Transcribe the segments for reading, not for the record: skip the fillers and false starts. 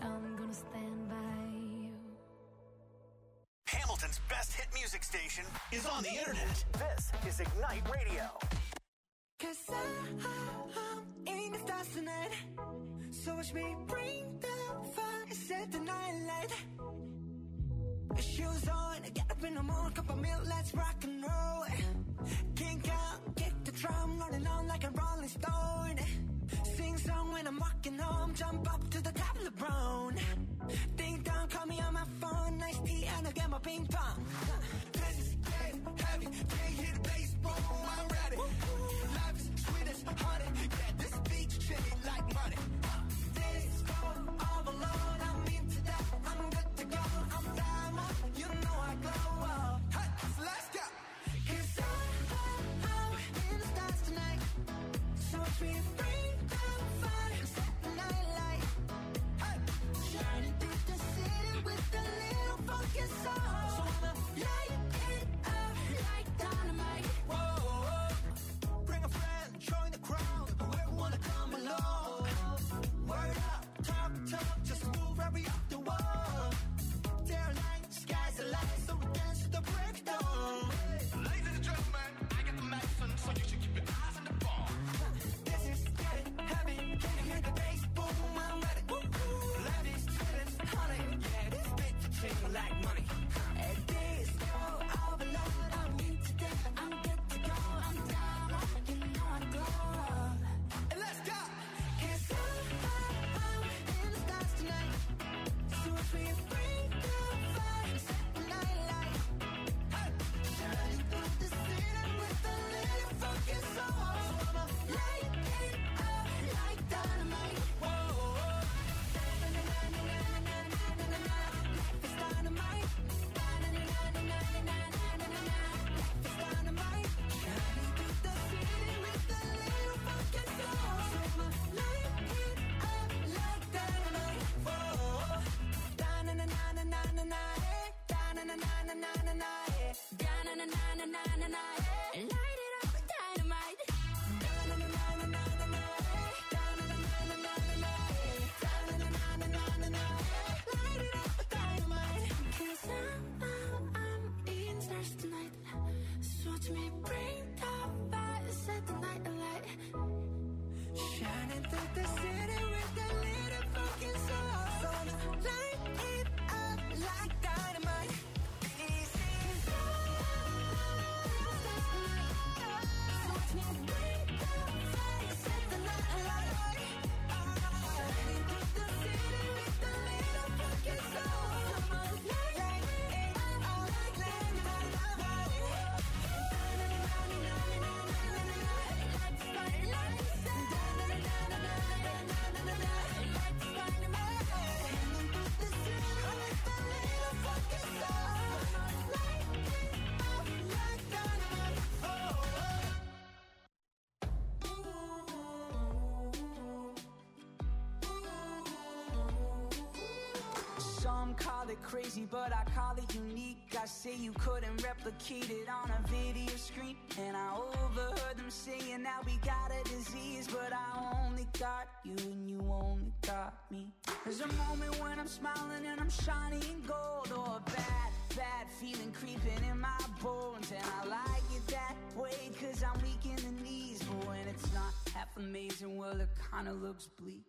I'm gonna stand by you. Hamilton's best hit music station is on the internet. This is Ignite Radio. 'Cause I'm in the stars tonight. So watch me bring the fire, set the night light. Shoes on, get up in the morning, cup of milk, let's rock and roll. Kink out, kick the drum, rolling on like a rolling stone. Sing song when I'm walking home, jump up to the top of the brown. Ding dong, call me on my phone, nice tea and I'll get my ping pong. This is getting heavy, can't hear the bass, boom, I'm ready. Life is sweet as honey, yeah, this beach chilly like money. This go all alone, I'm into that, I'm good to go, I'm diamond, you know I glow up. Hey, so let's go. 'Cause I'm in the stars tonight, so watch me bring the fire, set the night light. Hey, shining through the city with a little funky soul. So I'ma light it up like dynamite. Whoa, bring a friend, join the crowd, whoever wanna come along. Word up, talk, just move right up the wall. Day or night, sky's the light, so we dance to the break of dawn. Ladies and gentlemen, I got the medicine, so you should keep your eyes on the ball. This is getting heavy, can you hear the bass? Boom, I'm ready. Life is sweet as honey, yeah, this bitch ching like money. And this go all alone, I'm into that, I'm good to go, I'm down, you know I glow. And let's go. 'Cause I'm in the stars tonight, so if we bring the fire, set the night light. Hey, shining through the city with a little funky soul. So I'ma light it up like dynamite. Whoa, life is dynamite. Life is dynamite. Shining through the city with a little funky soul. So I'ma light it up like dynamite. Whoa, light it up with dynamite. Light it up with dynamite. 'Cause I'm in stars tonight, so watch me bring the fire, set the night alight. Shining through the city with a little fucking soul. So light it up like dynamite. This is so watch me bring the fire, set the night alight. Shining through the city with a little fucking soul. So light it up like dynamite. Some call it crazy, but I call it unique. I say you couldn't replicate it on a video screen. And I overheard them saying that we got a disease, but I only got you and you only got me. There's a moment when I'm smiling and I'm shining gold, or a bad feeling creeping in my bones. And I like it that way, 'cause I'm weak in the knees. But when it's not half amazing, well, it kinda looks bleak.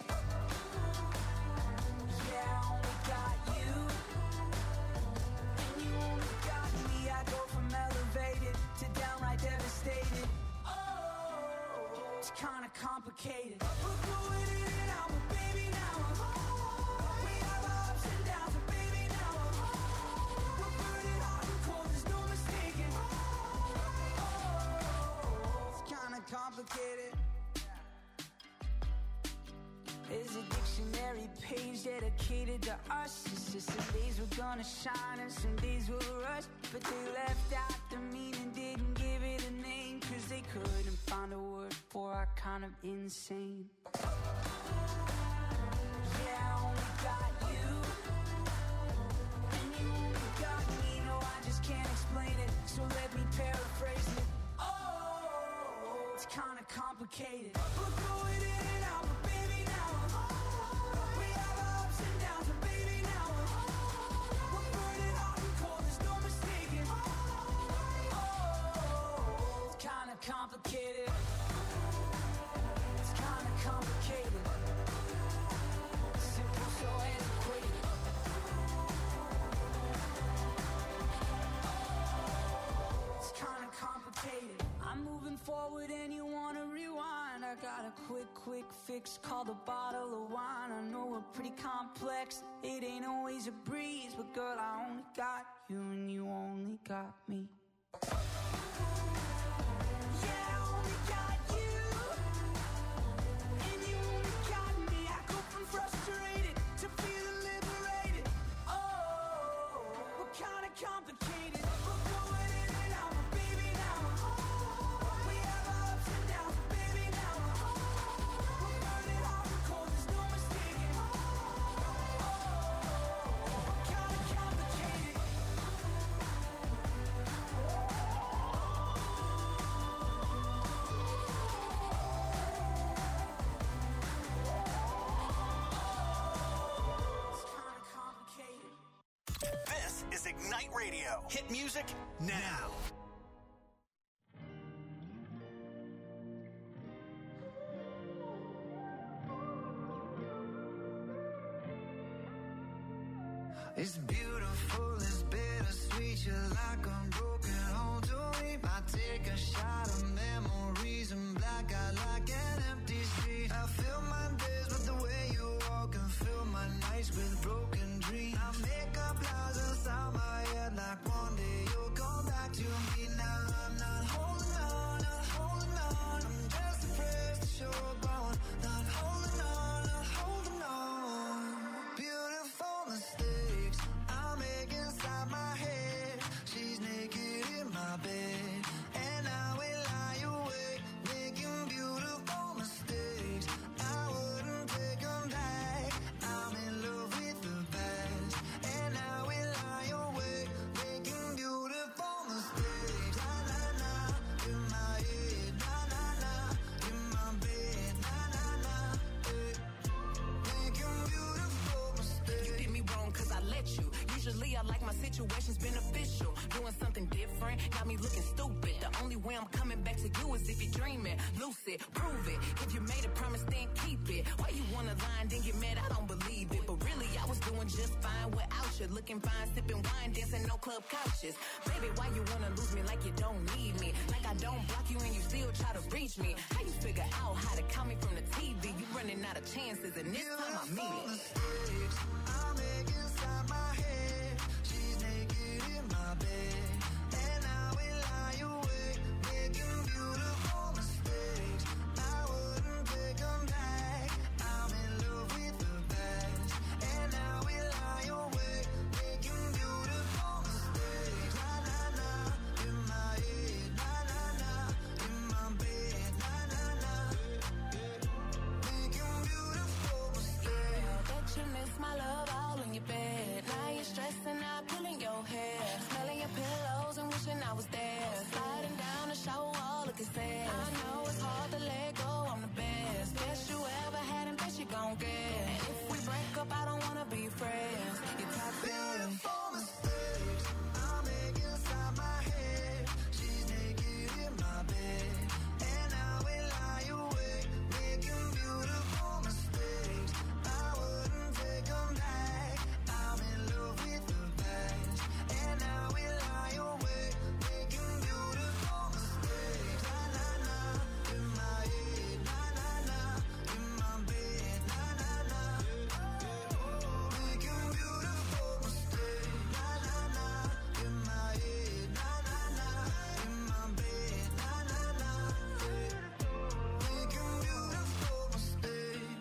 Yeah, I only got you, and you only got me. I go from elevated to downright devastated. Oh, it's kinda complicated. We're going in and out, but baby, now we have our ups and downs, but baby, now we're burning hot and cold, there's no mistaking. Oh, it's kinda complicated. There's a dictionary page dedicated to us. It's just some days we're gonna shine and some days we'll rush. But they left out the meaning, didn't give it a name, 'cause they couldn't find a word for our kind of insane. Yeah, I only got you, and you only got me. No, I just can't explain it, so let me paraphrase it. Oh, it's kinda complicated. We're going in and out, but baby, now we have our ups a quick fix, called a bottle of wine. I know we're pretty complex, it ain't always a breeze, but girl, I only got you and you only got me. Yeah, I only got you, and you only got me. I go from frustrated to feeling liberated. Oh, we're kinda complicated. We're going in and out, but baby, now we're home. We have our ups and downs, but baby, now we're home. We're burning hot and cold, there's no mistaking. Oh, we're kinda complicated. It's kinda complicated. This is Ignite Radio. Hit music now. It's beautiful, it's bittersweet. You're like a broken home to me. I take a shot of memories and black out like an empty street. I fill my days with the way you walk and fill my nights with broken dreams. I make up lies inside my head like one day you'll come back to me. Now I'm not holding on, not holding on. I'm just afraid that you're gone. Not holding on, not holding on. Beautiful mistakes I make inside my head. She's naked in my bed, and I will lie awake, making beautiful mistakes. I wouldn't take them back. I'm in love with the past, and I will lie awake, making beautiful mistakes. Na na na, in my head. Na na na, in my bed. Na na na, making beautiful mistakes. You did me wrong cause I let you. Usually I like my situations beneficial. Doing something different, got me looking stupid. The only way I'm coming back to you is if you're dreaming. Lucid, prove it. If you made a promise, then keep it. Why you wanna lie and then get mad? I don't believe it. But really, I was doing just fine without you. Looking fine, sipping wine, dancing no club couches. Baby, why you wanna lose me like you don't need me? Like I don't block you and you still try to reach me. How you figure out how to count me from the TV? You running out of chances and this time I mean it. Mistakes I make inside my head. She's naked in my bed, and I will lie awake, making beautiful mistakes. I wouldn't take them back. I'm in love with the past, and I will lie awake, making beautiful mistakes. Na na na, in my head. Na na na, in my bed. Na na na, making beautiful mistakes. Bet you miss my love all in your bed. Now you're stressing out, pulling your hair, smelling your pillows and wishing I was there. Sliding down the shower wall, looking sad. I know it's hard to let go, I'm the best. Best you ever had and best you gon' get. And if we break up, I don't wanna be friends. You're toxic. Beautiful mistakes I make inside my head. She's naked in my bed, and I will lie awake, making beautiful mistakes. I wouldn't take them back. I'm in love with the past, and I will lie awake, making beautiful mistakes. Na na na, in my head. Na na na, in my bed. Na na na, making beautiful mistakes. Na na na, in my head. Na na na, in my bed. Na na na, making beautiful mistakes.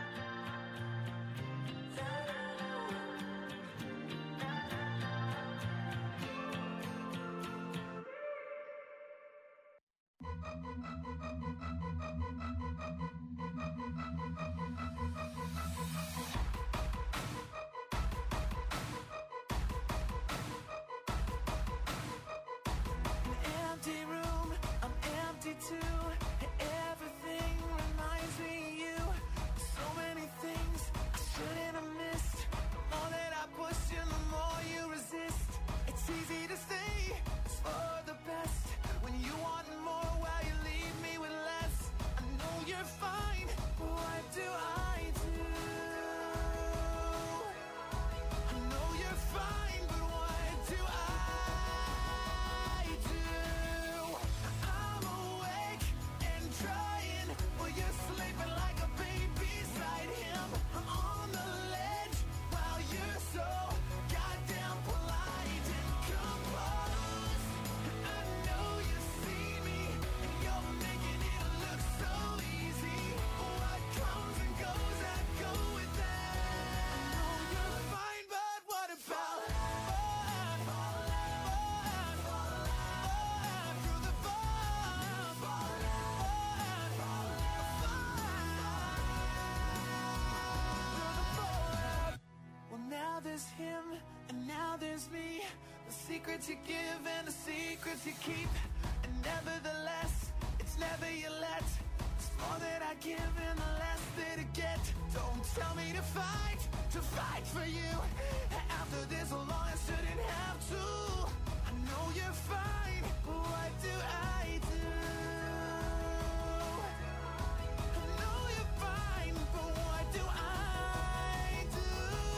Empty room, I'm empty too. Everything reminds me of you. So many things I shouldn't have missed. The more that I push you, the more you resist. It's easy to say it's for the best when you want more while you leave me with less. I know you're fine, but why do promise me the secrets you give and the secrets you keep. And nevertheless, it's never you let. It's more that I give and the less that I get. Don't tell me to fight for you. After this so long I shouldn't have to. I know you're fine, but what do I do? I know you're fine, but what do I do?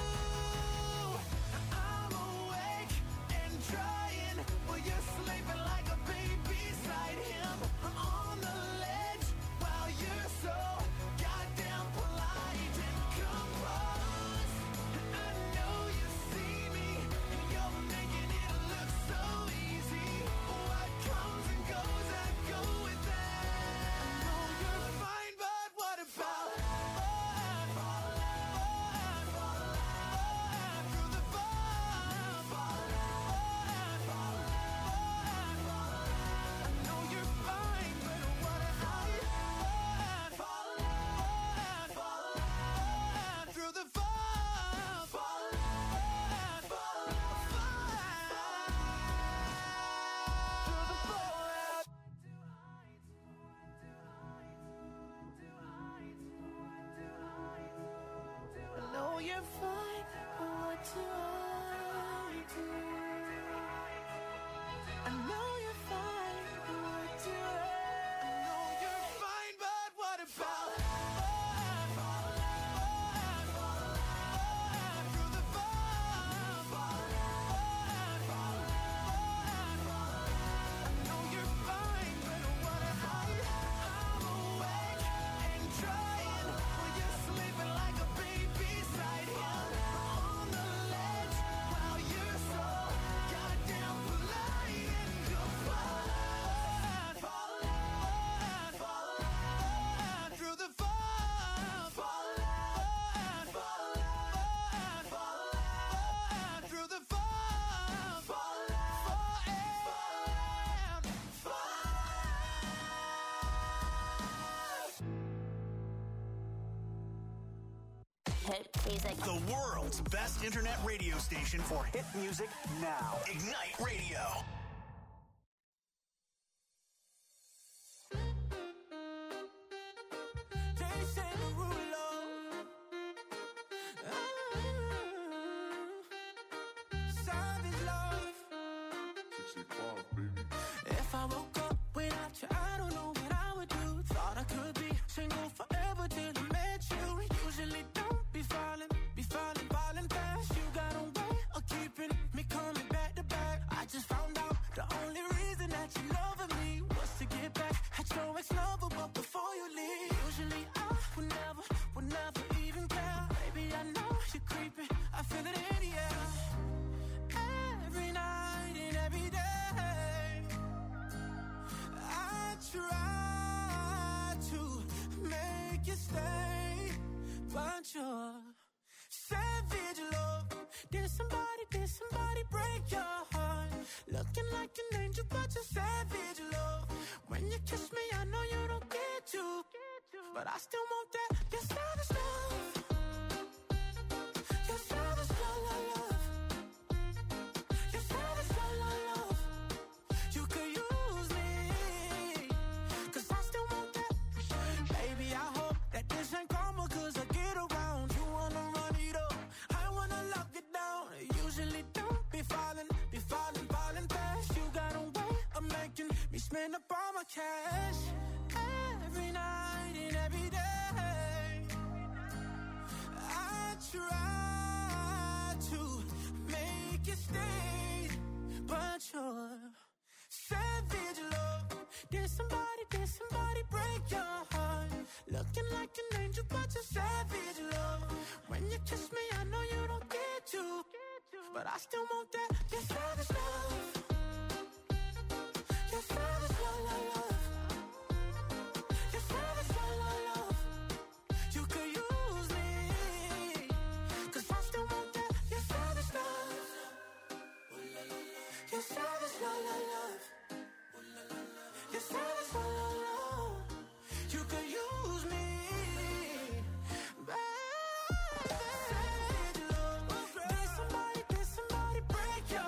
I'm awake and trying, but you're sleeping like a baby beside him. I'm on the ledge while you're so goddamn polite and composed. I know you see me, and you're making it look so easy. What comes and goes, I go with that. I know you're fine, but what about through the fire? I know you're fine, but what about through the fire? I know you're fine, but what do I do? I know you're fine, but what do I know you're fine, but what about through the fire? I know you're fine, but what about I'm awake and trying, but you're sleeping like a baby beside him. On the ledge while you're so goddamn polite and compliant. Through the fire. Through the fire. Hit music. The world's best internet radio station for hit music now. Ignite Radio. Jason Derulo. Savage love. If I woke up without you, I don't know what I would do. Thought I could be single forever till I met you. Usually don't be falling fast. You got a way of keeping me coming back to back. I just found out the only reason that you loving me was to get back at your ex-lover, but before you leave, usually I would never even care. Baby, I know you're creeping, I feel it in the air. Every night and every day, I try to make you stay, but you're savage love. Did somebody break your heart? Looking like an angel, but you're savage love. When you kiss me, I know you don't get to, but I still want that. You're savage love. You're savage love. You're savage love. You could use me, 'cause I still want that. Baby, I hope that this ain't karma, 'cause I get around. You wanna run it up, I wanna lock it down. Usually don't be falling fast. You got a way of making me spend up all my cash. Every night and every day, I try to make you stay, but you're savage love. Did somebody break your heart? Looking like an angel, but you're savage love. When you kiss me, I know you don't get to, but I still want that. You're savage love. You're savage love. You're savage love. You could use me, 'cause I still want that. You're savage love. You're savage love. You're savage love. You could use me, baby. Savage love. Did somebody break your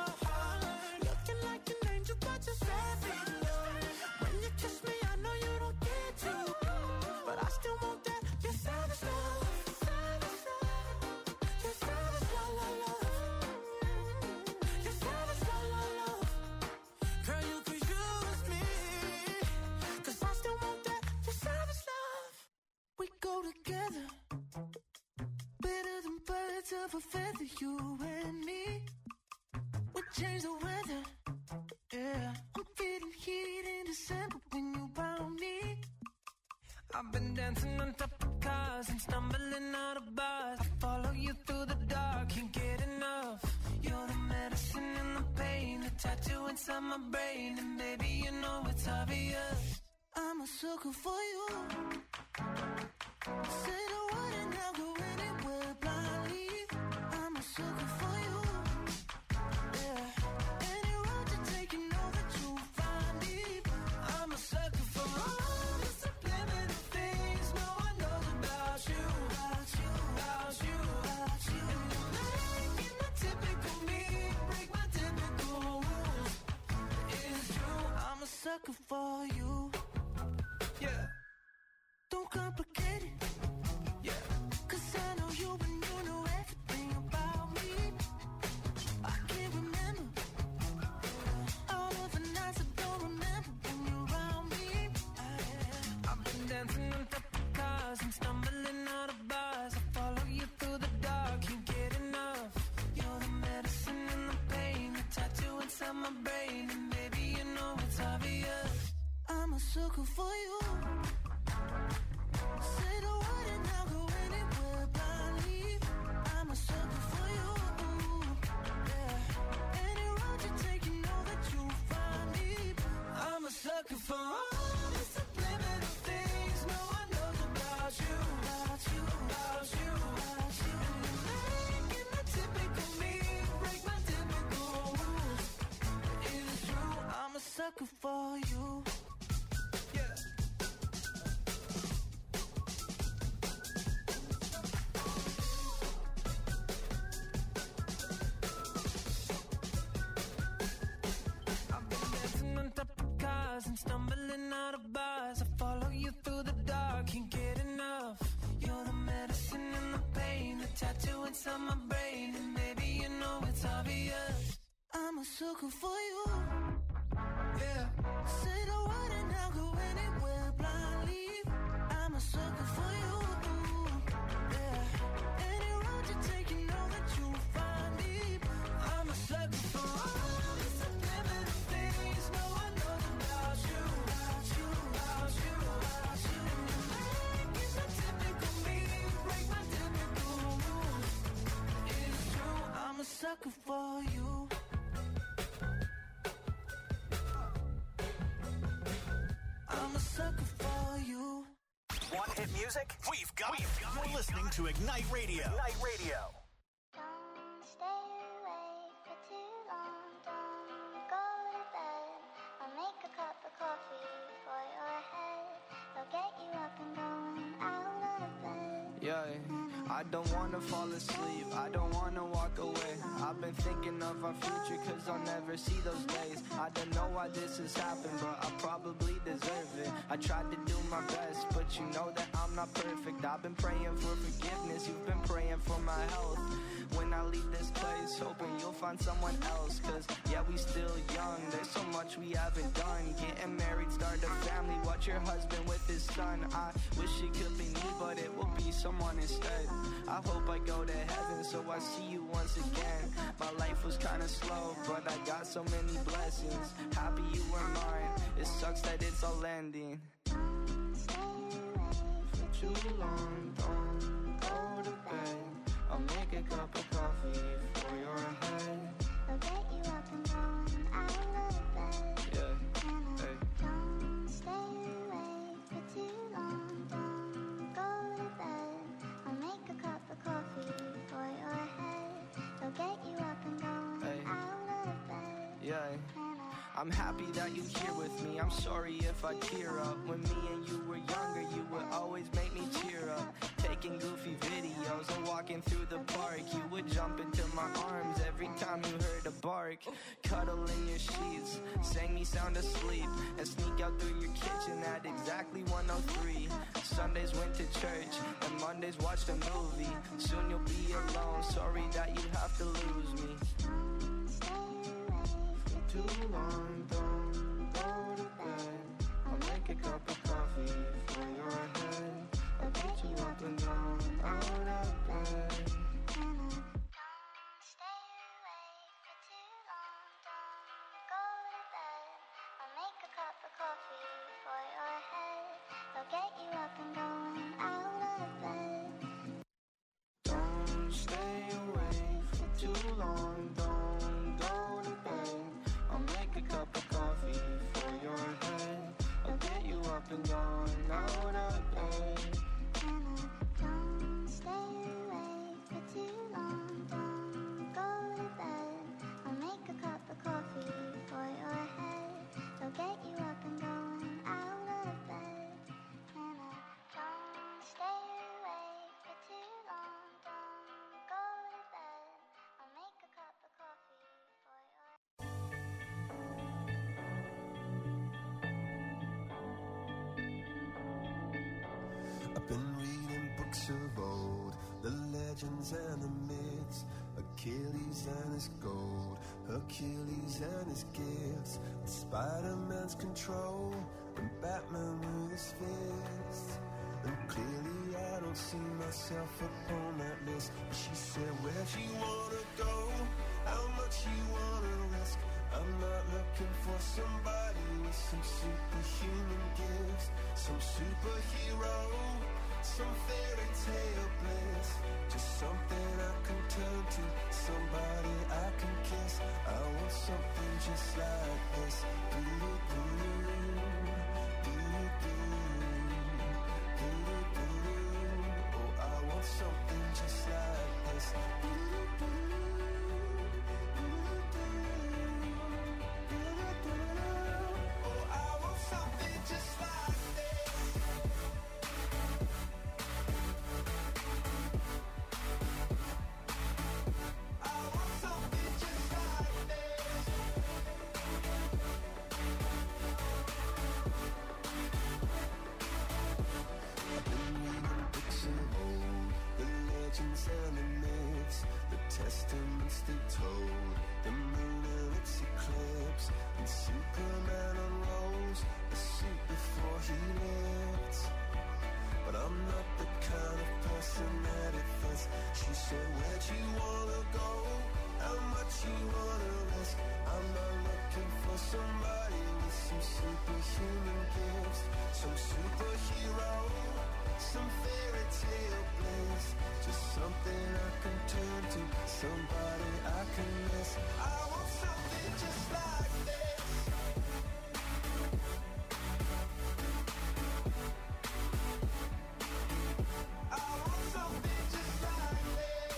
of a feather, you and me. We change the weather, yeah. I'm feeling heat in December when you found me. I've been dancing on top of cars and stumbling out of bars. I follow you through the dark, can't get enough. You're the medicine and the pain, the tattoo inside my brain. And baby, you know it's obvious, I'm a sucker for you. Say the word and I'll go anywhere blindly. I'm a sucker for you, yeah. Any road you take, you know that you'll find it. I'm a sucker for all the subliminal things no one knows about you, about you, about you, about you. And you're making the typical me break my typical rules. It's true, I'm a sucker for you, yeah. Don't complicate it, yeah. 'Cause I know you and you know everything about me. I can't remember all of the nights I don't remember when you're around me. I've been dancing on top of cars and stumbling out of bars. I follow you through the dark, can't get enough. You're the medicine and the pain, the tattoo inside my brain. And baby, you know it's obvious, I'm a sucker for you. Say the word and I'll go anywhere blindly. I'm a sucker for you, yeah. Any road you take, you know that you'll find me. I'm a sucker for all the subliminal things no one knows about you, about you, about you, about you. And you're making the typical me break my typical rules. It's true, I'm a sucker for you, yeah. And stumbling out of bars, I follow you through the dark, can't get enough. You're the medicine and the pain, the tattoo inside my brain. And baby, you know it's obvious, I'm a sucker for you, yeah. Say the word and I'll go anywhere blindly. I'm a sucker for you, yeah. Any road you take, you know that you'll find me. I'm a sucker for all the subliminal things no one knows about you, about you, about you, about you. And you're making the typical me break my typical rules. It's true, I'm a sucker for you. I'm a sucker for you. Want hit music? We've got it. You're listening to Ignite Radio. Ignite Radio. Don't stay awake for too long. Don't go to bed. I'll make a cup of coffee for your head. I'll get you up and going out of bed. Yeah, I don't wanna fall asleep, I don't wanna walk away. I've been thinking of our future, 'cause I'll never see those days. I don't know why this has happened, but I probably deserve it. I tried to do my best, but you know that I'm not perfect. I've been praying for forgiveness, you've been praying for my health. When I leave this place, hoping you'll find someone else. 'Cause yeah, we still young, there's so much we haven't done. Getting married, start a family, watch your husband with his son. I wish it could be me, but it will be someone instead. I hope I go to heaven, so I see you once again. My life was kinda slow, but I got so many blessings. Happy you were mine, it sucks that it's all ending. For too long, don't go to bed. I'll make a cup of coffee for your head. I'll get you up and going out of bed. Yeah, hey. Don't stay awake for too long. Don't go to bed. I'll make a cup of coffee for your head. I'll get you up and going Hey. out of bed. Yeah, I'm happy that you're here with me. I'm sorry if I tear up. When me and you were younger, you would always make me cheer up. Taking goofy videos and walking through the park, you would jump into my arms every time you heard a bark. Cuddle in your sheets, sang me sound asleep, and sneak out through your kitchen at exactly 1:03. Sundays went to church, and Mondays watched a movie. Soon you'll be alone, sorry that you have to lose me. For too long, don't go to bed. I'll make a cup of coffee for your head. I'll get you up and down out of bed. They'll get you up and going out of bed. Don't stay awake for too long. Don't go to bed. I'll make a cup of coffee for your head. I'll get you up and going out of bed. And don't stay awake for too long. Don't go to bed. I'll make a cup of coffee for your head. They'll get you up and going out of bed. And don't stay awake for too long. Don't go to bed. I'll make a cup of coffee for your head. I've been reading books of old, the legends and the myths, Achilles and his gold, Hercules and his gifts, Spider-Man's control, and Batman with his fists. And clearly I don't see myself upon that list. But she said, where'd you wanna go? How much you wanna risk? I'm not looking for somebody with some superhuman gifts, some superhero, some fairy tale bliss. Just something I can turn to, somebody I can kiss. I want something just like this. Oh, I want something just like this. Oh, I want something just like this. I want something just like this. I've been reading books of old, the legends and the myths, the testaments they told, the moon and its eclipse, and Superman unrolls a suit before he lived. But I'm not the kind of person that it fits. She said, where'd you wanna go? How much you wanna risk? I'm not looking for somebody with some superhuman gifts, some superhero, some fairy tale bliss. Just something I can turn to, somebody I can miss. I want something just like this. I want something just like this.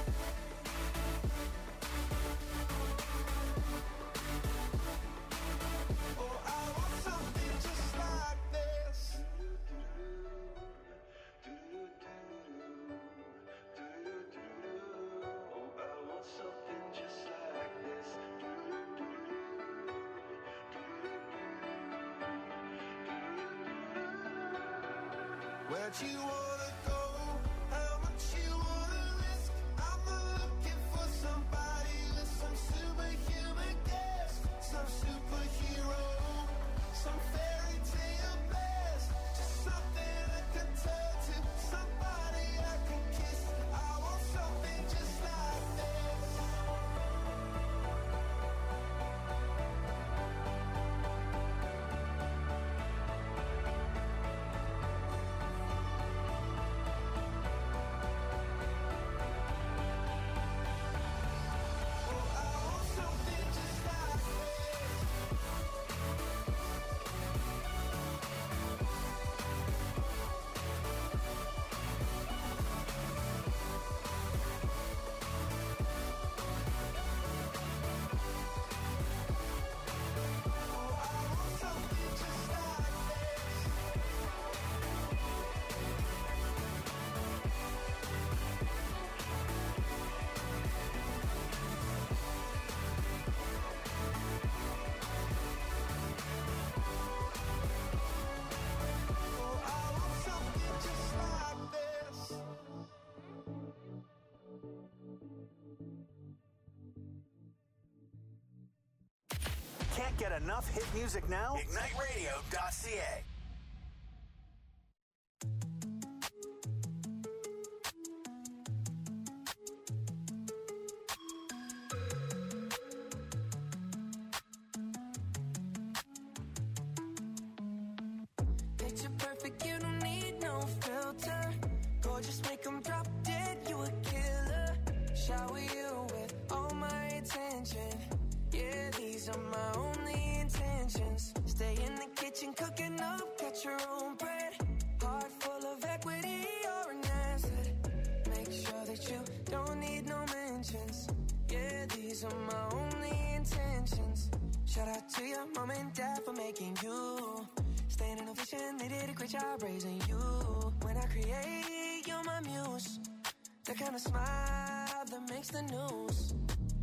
Oh, I want something just like this. Oh, I want something just like this. Where'd you wanna go? How much you wanna risk? I'm not looking for somebody with some superhuman gifts, some superhero, some fairy tale bliss. Just something I can turn to, somebody I can kiss. I want something just like this. Oh, I want something just like this. Oh, I want something just like this. Oh, I want something just like this. Can't get enough hit music now? IgniteRadio.ca. Picture perfect, you the kind of smile that makes the news.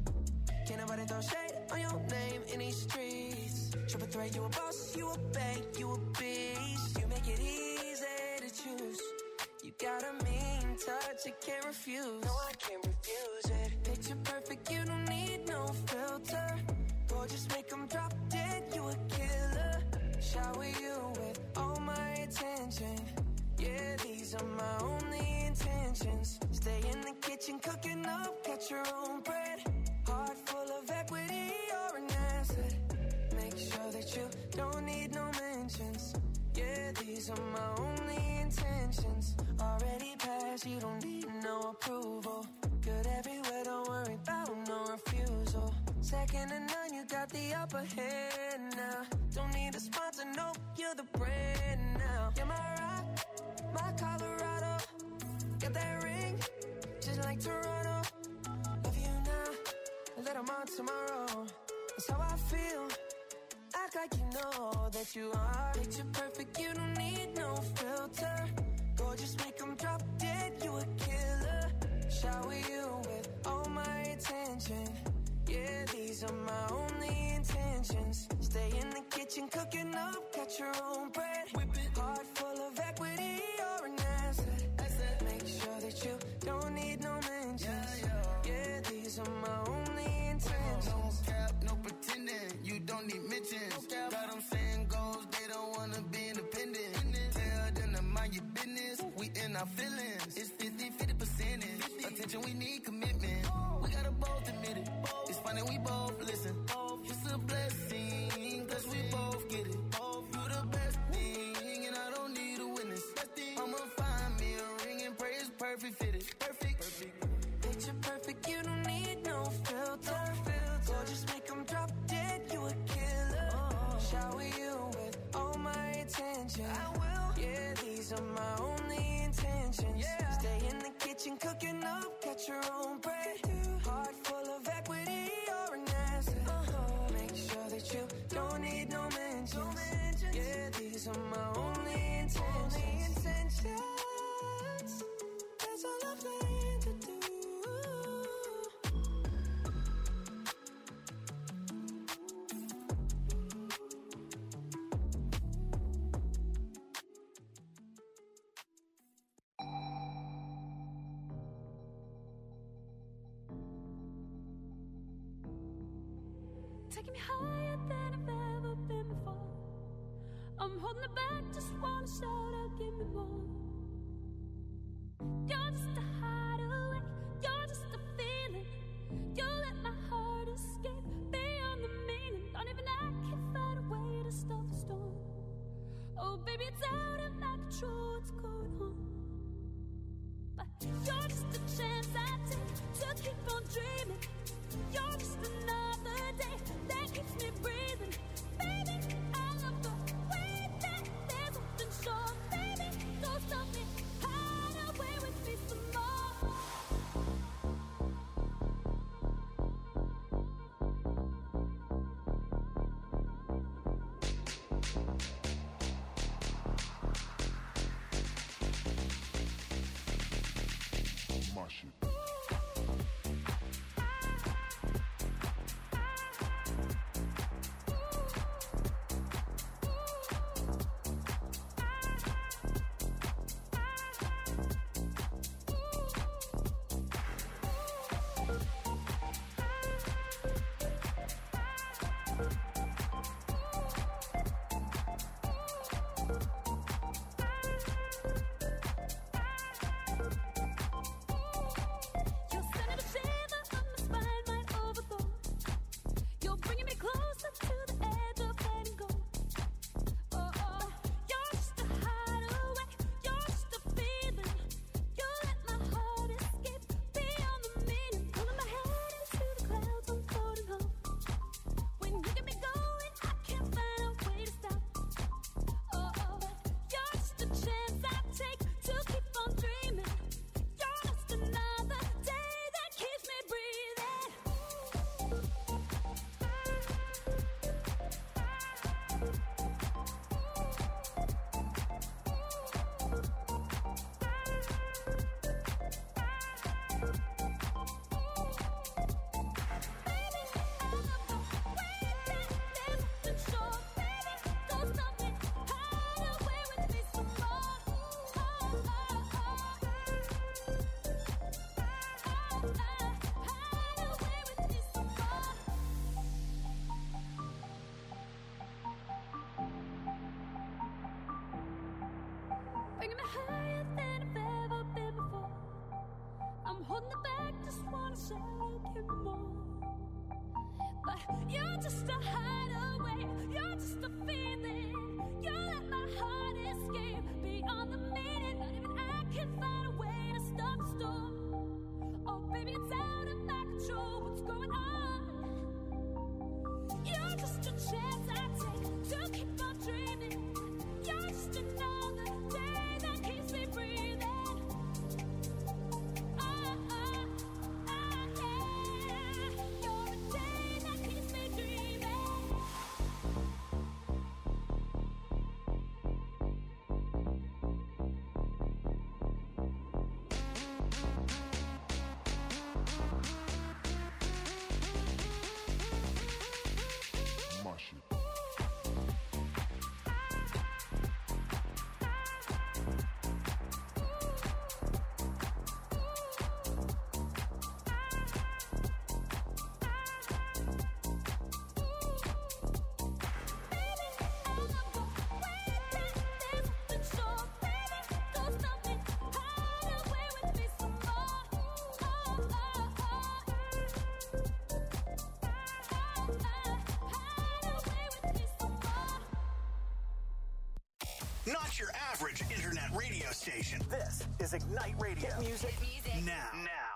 Can't nobody throw shade on your name in these streets. Triple threat, you a boss, you a bank, you a beast. You make it easy to choose. You got a mean touch, I can't refuse. No, I can't refuse it. Picture perfect, you don't need no filter. Gorgeous, make them drop dead, you a killer. Shower you with all my attention. Yeah, these are my only intentions. Stay in the kitchen, cooking up, cut your own bread. Heart full of equity, you're an asset. Make sure that you don't need no mentions. Yeah, these are my only intentions. Already passed, you don't need no approval. Good everywhere, don't worry about no refusal. Second to none, you got the upper hand now. Don't need a sponsor, no, you're the brand now. You're my rock, my Colorado. Got that ring, just like Toronto. Love you now, a little more tomorrow. That's how I feel. Act like you know that you are. Picture perfect, you don't need no filter. Gorgeous, make them drop dead, you a killer. Shower you with all my attention. Yeah, these are my only intentions. Stay in the kitchen, cooking up, cut your own bread. Whip it. Heart full of equity, you're an asset. Make sure that you don't need no mentions. Yeah, these are my only intentions. No cap, no pretending, you don't need mentions. Got them saying goals, they don't wanna be independent. Tell them to mind your business, we in our feelings. It's 50% attention, we need commitment. We gotta both admit it. It's funny we both listen. It's a blessing, cause we both get it. You the best thing, and I don't need a witness. I'ma find me a ring and pray it's perfect fitted. Perfect. Picture perfect, you don't need no filter. Gorgeous, make them drop dead, you a killer. Shower you with all my attention. I will. Yeah, these are my only intentions. Stay in the kitchen, cooking up, cut your own bread. Heart full of equity, you're an asset. Make sure that you don't need no mentions. Yeah, these are my only intentions. That's all I'm planning to do. Taking me higher than I've ever been before. I'm holding it back, just wanna shout out, give me more. You're just a hideaway, you're just a feeling. You let my heart escape beyond the meaning. Don't even I can find a way to stop the storm. Oh baby, it's out of my control, what's going on? But you're just a chance I take to keep on dreaming. You're just another day that keeps me breathing. Baby, I love the way that there's something sure. Baby, don't stop me, hide away with me some more. My shit. I'm holding it back, just wanna say you more. But you're just a hideaway, you're just a feeling. You let my heart escape beyond the meaning. Not even I can find a way to stop the storm. Oh baby, it's out of my control, what's going on? You're just a chance I take to keep on dreaming. You're just another day that keeps me breathing. Not your average internet radio station. This is Ignite Radio. Hit music now.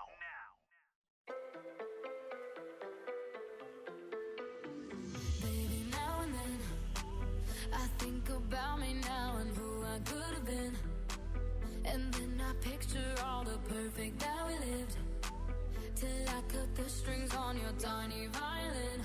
Baby, now and then I think about me now and who I could have been. And then I picture all the perfect that we lived. Till I cut the strings on your tiny violin.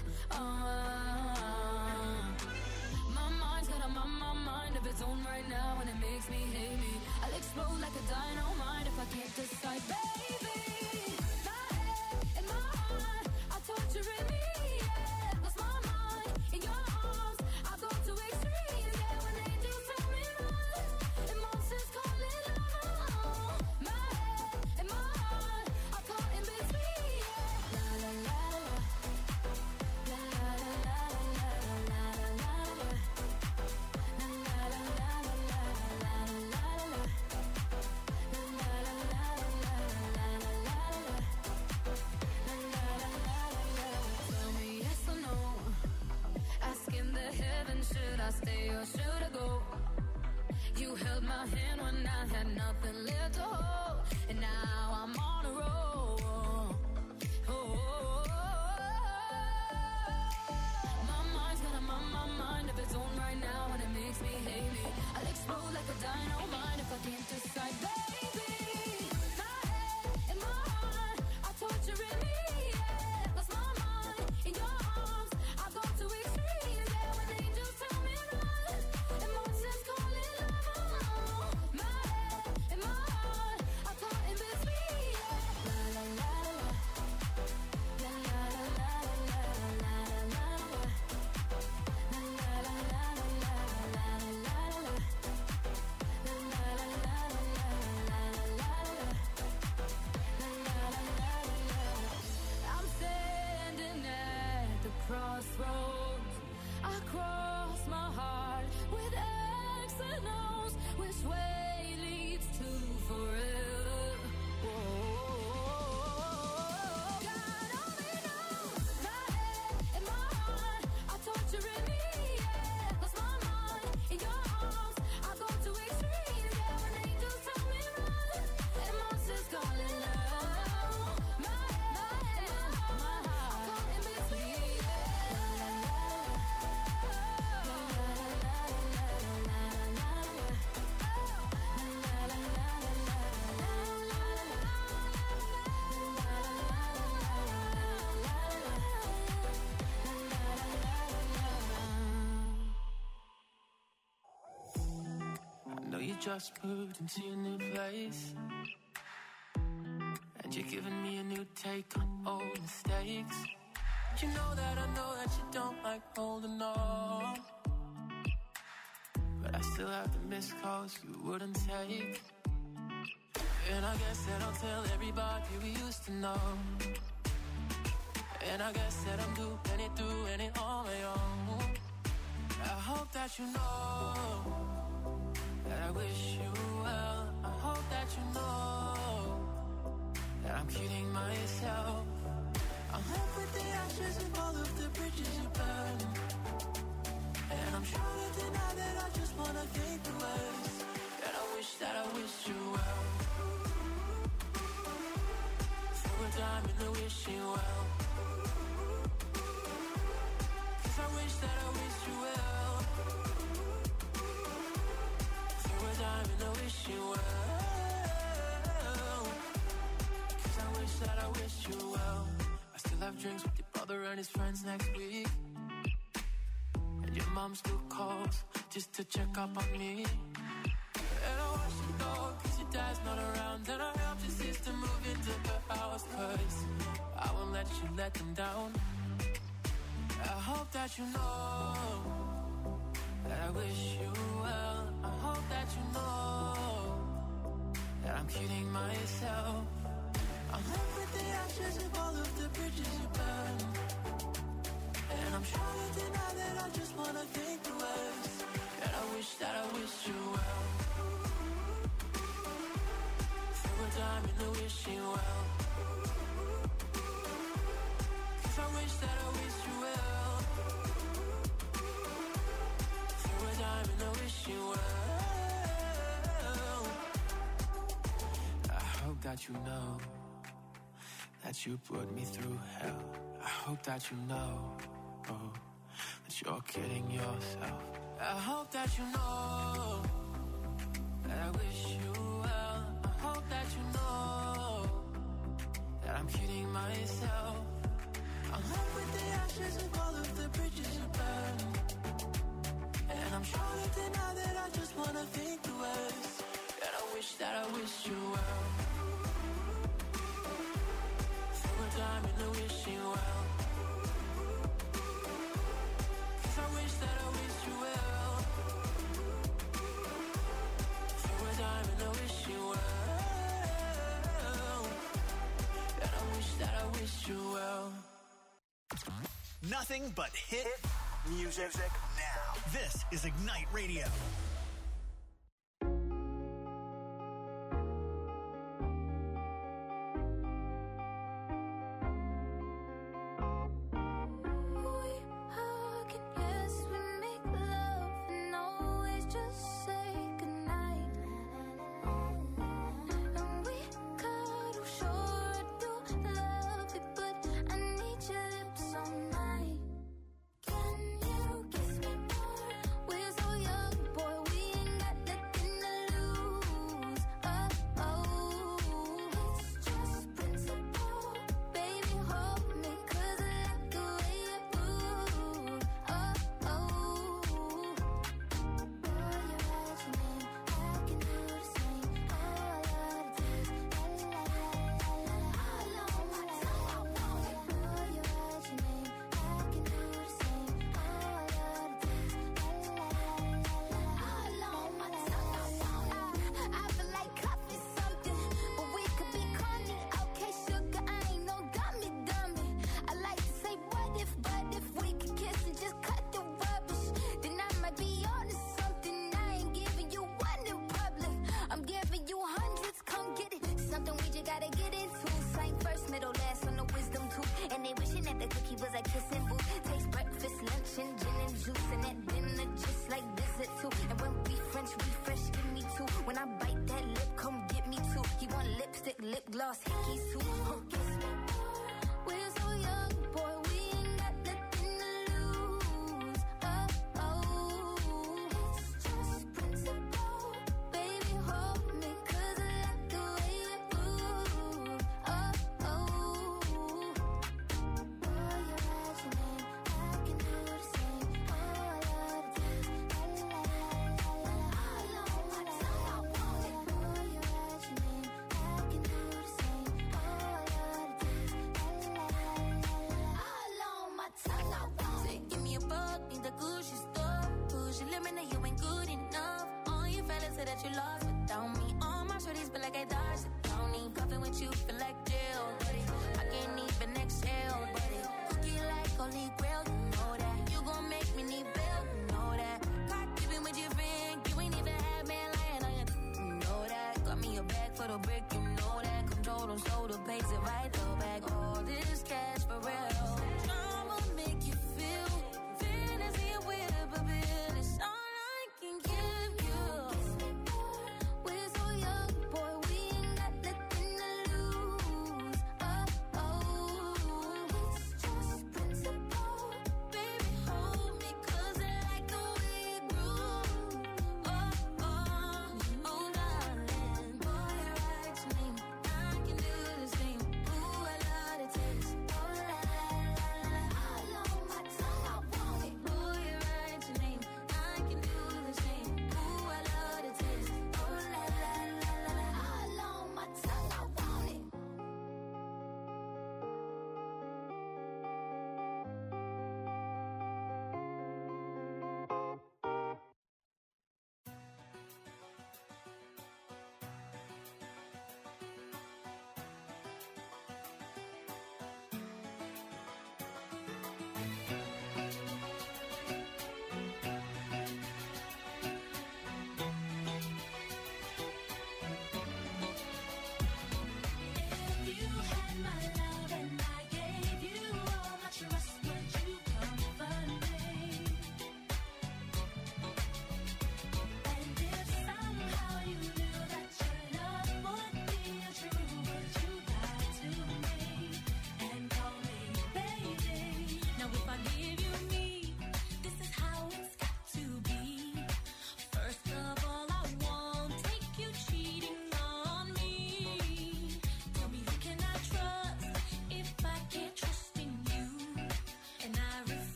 My mind's got a mind of its own right now, and it makes me hate me. I'll explode like a dynamite if I can't decide, baby. My head and my heart are torturing me, yeah. Lost my mind in your arms, I go to extremes, yeah. When angels tell me run, and monsters call it love. My head and my heart are caught in between, yeah. La la la la, la la la la la la la la. Should I stay or should I go? You held my hand when I had nothing left to hold, and now I'm on a roll. My mind's got a mind of its own right now, and it makes me hate me. I'll explode like a dynamite if I can't decide, baby. My head and my heart are torturing me, yeah. Lost my mind in your arms, I go to extremes, yeah. When angels tell me run, and monsters call it love. My head and my heart are caught in between, yeah. La la la la, la la la la la la la la. I'm standing at the crossroads. I cross my heart with X and O's. Which way leads to forever? God only knows. My head and my heart are torturing me, yeah. Lost my mind in your arms, I go to extremes, yeah. When angels tell me run, and monsters call it love. My head and my heart are caught in between, I know you just moved into your new place, and you're giving me a new take on old mistakes. You know that you don't like holding on, but I still have the missed calls you wouldn't take. And I guess that I'll tell everybody we used to know. And I guess that I'm doing it on my own. I hope that you know that I wish you well. I hope that you know that I'm kidding myself. I'm left with the ashes of all of the bridges you burned. And I'm trying to deny that I just wanna think the worst. And I wish that I wished you well. Throw a dime in the wishing well. Cause I wish that I wished you well. Throw a dime in the wishing well. Cause I wish that I wished you well. I still have drinks with your brother and his friends next week. And your mom still calls just to check up on me. And I watch you go cause your dad's not around. And I helped your sister move into the house cause I won't let you let them down. I hope that you know that I wish you well. I hope that you know that I'm kidding myself. I'm left with the ashes of all of the bridges you burned. And I'm trying to deny that I just wanna think the worst. And I wish that I wished you well. Throw a dime in the wishing well. Cause I wish that I wished you well. Throw a dime in the wishing well. I hope that you know that you put me through hell. I hope that you know that you're kidding yourself. I hope that you know that I wish you well. I hope that you know that I'm kidding myself. I'm left with the ashes of all of the bridges you burned. And I'm trying to deny that I just wanna think the worst. And I wish that I wished you well. Throw a dime in the wishing well. Cause I wish that I wished you well. Throw a dime in the wishing well. And I wish that I wished you well. Nothing but hit music now. This is Ignite Radio. for the brick, you know that. Control them, so the pay makes it right though. Back all this cash for real. I'ma make you feel fantasy with a bill. It's all I can give you. We're so young, boy, we ain't got nothing to lose. Oh, it's just principle. Baby, hold me 'cause I like the way you groove. Oh, darling, boy, you're right to me. I can do the same. Ooh,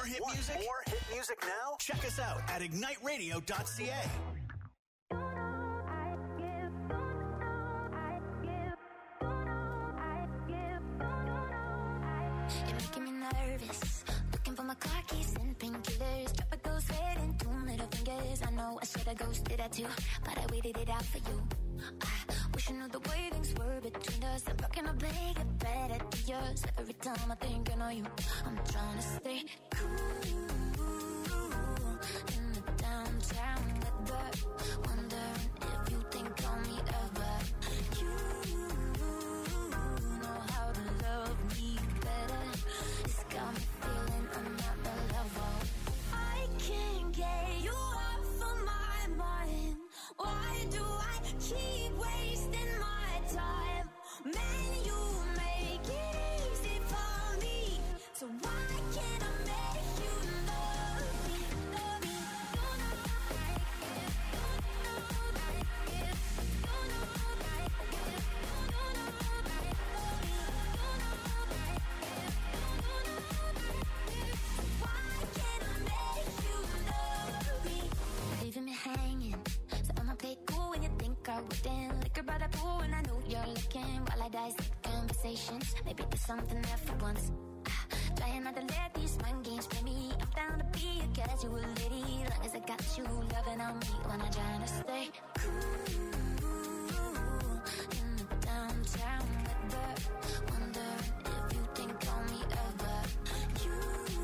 hit music? More hit music now? Check us out at igniteradio.ca. You're making me nervous. Looking for my car keys and painkillers. Drop a ghost red and 2 middle fingers. I know I should have ghosted that too, but I waited it out for you. I wish I knew the way things were between us. I'm rocking a big and better to yours. Every time I think I know you, I'm trying to stay cool in the downtown weather. Wondering if you think on me ever. You know how to love me better. It's got me feeling I'm not the level. I can't get you off of my mind. Why do I keep wasting my time? Man, you make it easy for me. So why can't I make you love me? Love me. You know like it. You know like it. You know like it. You know like it. Love me. You know like it. You know like it. Why can't I make you love me? Leaving me hanging. So I'ma play cool when you think I wouldn't. Liquor by the pool and I know you're looking. While I dissect conversations, maybe there's something there for once. Trying not to let these mind games play me. I'm down to be a casual lady, long as I got you loving on me when I'm trying to stay cool in the downtown weather. Wondering if you think on me ever. You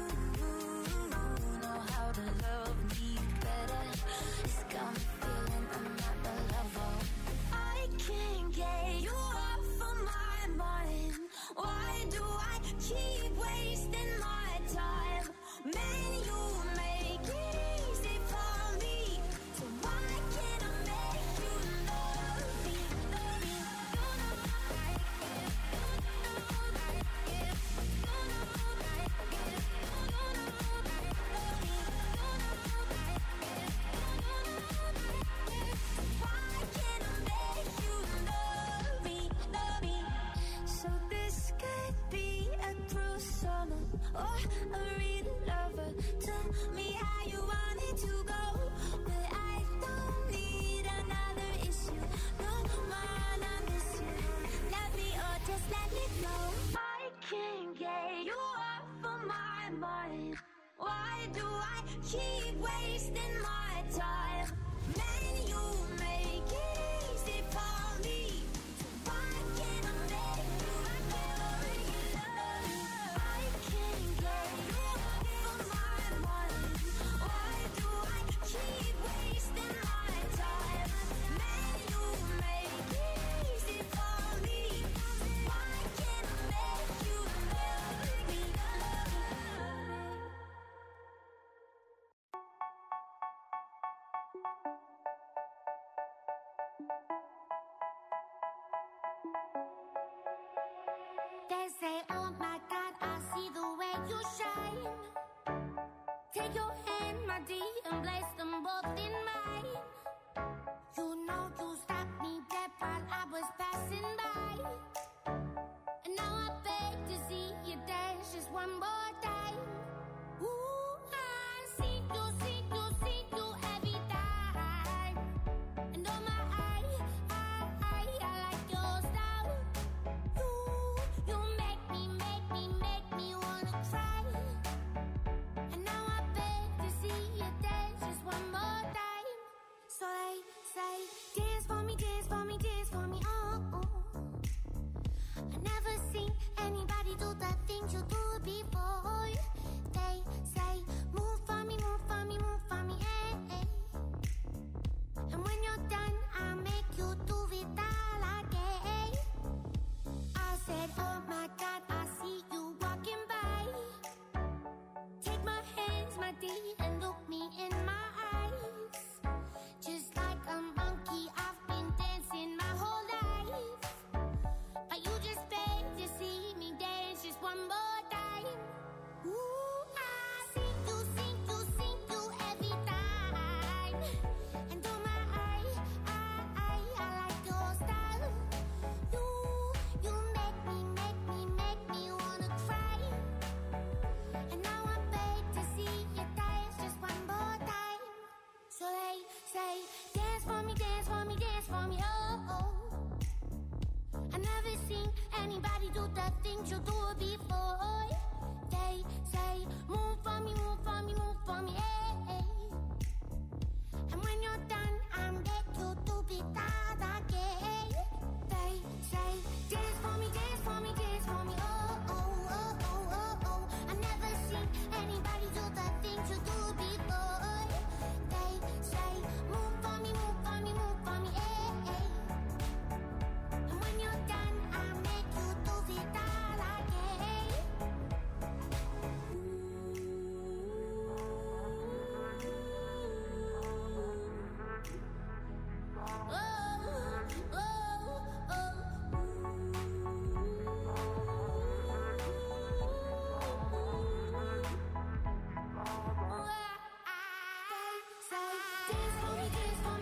know how to love me better. It's got me feeling I'm not the level. I can't get you off of my mind. Why do I keep wasting my time? Man, you make it easy for me. So why can't I make you love me? Love me. You know like it. You know like it. You know like it. You know like love me. You know like it. You know like it. Why can't I make you love me? Love me. So this could be a cruel summer or a real lover. Tell me how you want it to go, but I don't need another issue. No man, I miss you. Love me or just let me go. I can't get you off of my mind. Why do I keep wasting my time? Man, you make it easy for me. So why can't I make you? I can't already love me. I can't get you off of my mind. Why do I keep wasting my time? Man, you make it easy for me. Why can't I make you love me? They say, oh my God, I see the way you shine. Take your hand, my dear, and place them both in mine. You know you stopped me dead while I was passing by. And now I beg to see you dance just one more time. Ooh, I see you every time. And oh my, I like your style. You make me wanna cry. And now I beg to see you dance just one more time. So they say, dance for me, dance for me, dance for me, oh, oh. I never seen anybody do the things you do before.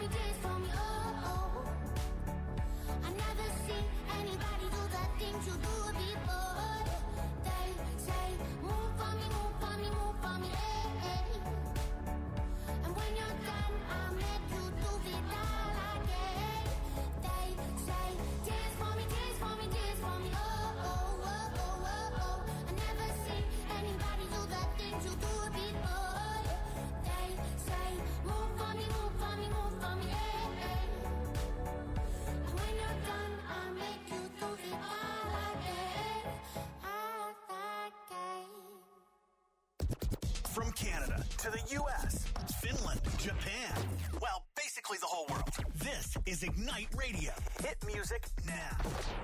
me, dance for me, oh, oh. I never seen anybody do the things you do before. They say, move for me, move for me, move for me, eh, eh. And when you're done, I'll make you do it all again. They say, dance for me, dance for me, dance for me, oh, oh, oh, oh, oh, oh. I never seen anybody do the things you do before. They say, move for me, move for me, move for me, eh, eh. And when you're done, I'll make you do it all again, From Canada to the U.S., Finland, Japan, well, basically the whole world. This is Ignite Radio. Hit music now.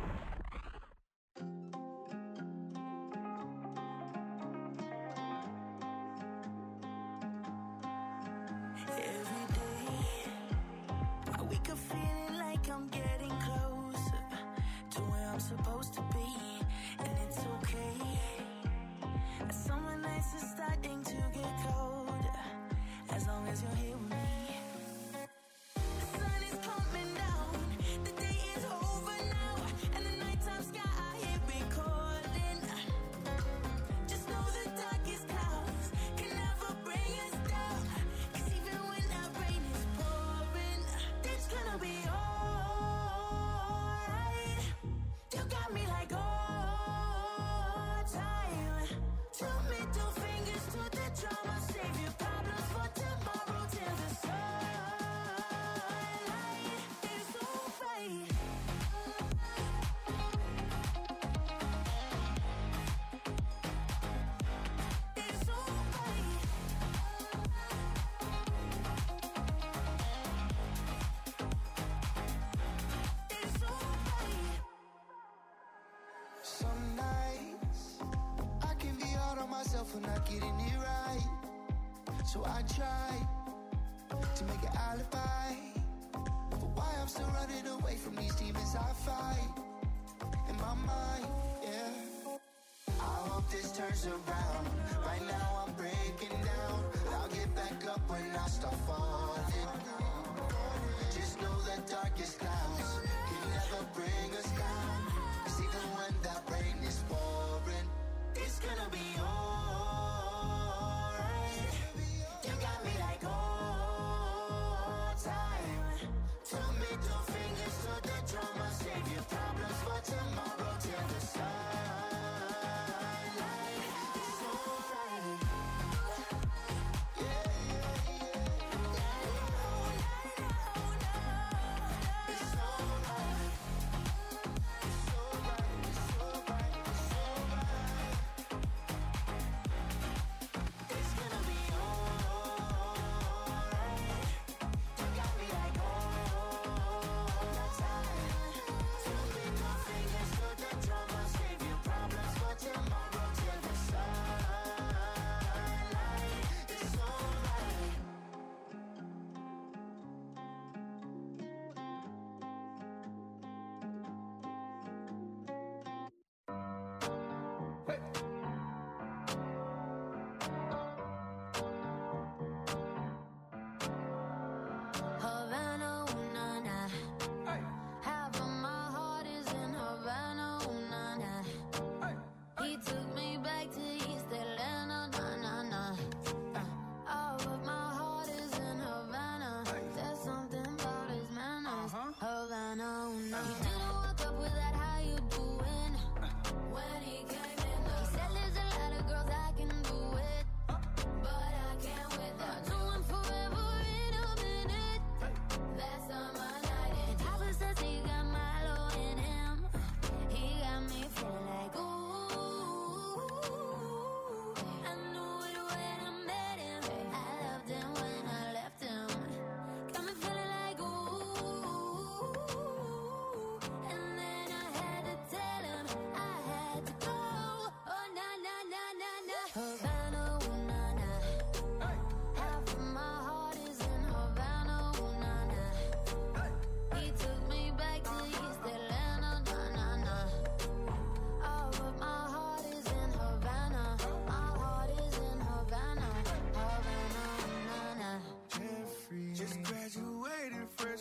Every day, I wake up feeling like I'm getting closer to where I'm supposed to be, and it's okay. Summer nights are starting to get colder, as long as you're here with me. The sun is coming down, the day is over now, and the nighttime sky here recording. Just know the darkest clouds can never bring us down, 'cause even when that rain is pouring, it's gonna be alright. You got me like all time. Two middle fingers to the drama, save your problems for tomorrow till the sunlight is alright. It's alright. It's alright. Some nights I can be hard on myself when not getting it right. So I try to make an alibi, but why I'm still running away from these demons I fight in my mind, yeah. I hope this turns around. Right now I'm breaking down. I'll get back up when I start falling. Just know the darkest clouds can never bring us down, 'cause even when that rain is pouring, it's gonna be alright. You got me like all time. Two middle fingers to the drama, save your problems for tomorrow till the sunlight. It's alright. Yeah, yeah, yeah. It's alright. It's alright. It's alright. It's alright. It's gonna be alright.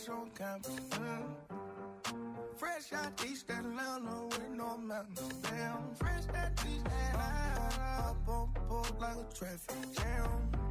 fresh on campus. Fresh out East Atlanta with no mountains. Damn, fresh out East Atlanta. Up on board like a traffic jam.